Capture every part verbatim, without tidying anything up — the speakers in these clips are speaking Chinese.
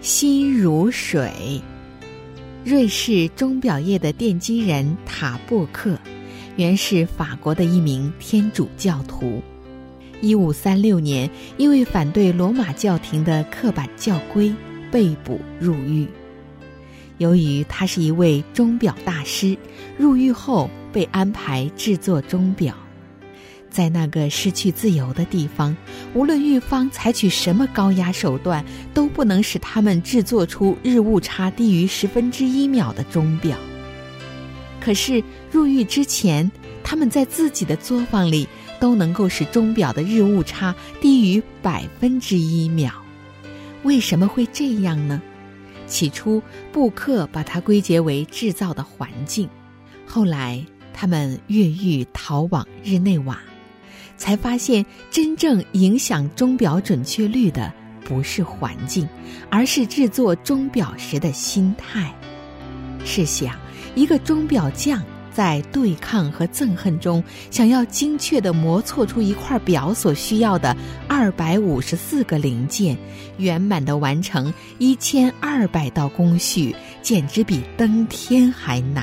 心如水。瑞士钟表业的奠基人塔布克，原是法国的一名天主教徒。一五三六年，因为反对罗马教廷的刻板教规，被捕入狱。由于他是一位钟表大师，入狱后被安排制作钟表。在那个失去自由的地方，无论狱方采取什么高压手段，都不能使他们制作出日误差低于十分之一秒的钟表。可是入狱之前，他们在自己的作坊里都能够使钟表的日误差低于百分之一秒。为什么会这样呢？起初布克把它归结为制造的环境，后来他们越狱逃往日内瓦，才发现真正影响钟表准确率的不是环境，而是制作钟表时的心态。试想，一个钟表匠在对抗和憎恨中，想要精确地磨错出一块表所需要的二百五十四个零件，圆满地完成一千二百道工序，简直比登天还难。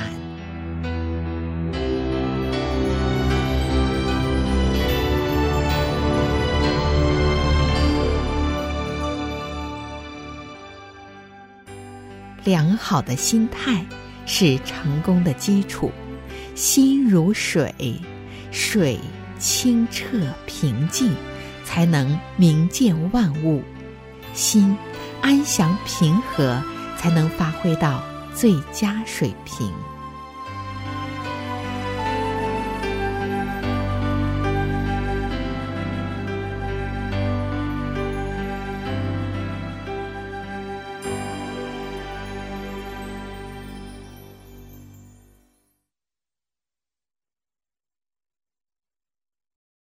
良好的心态是成功的基础。心如水，水清澈平静，才能明见万物。心安详平和，才能发挥到最佳水平。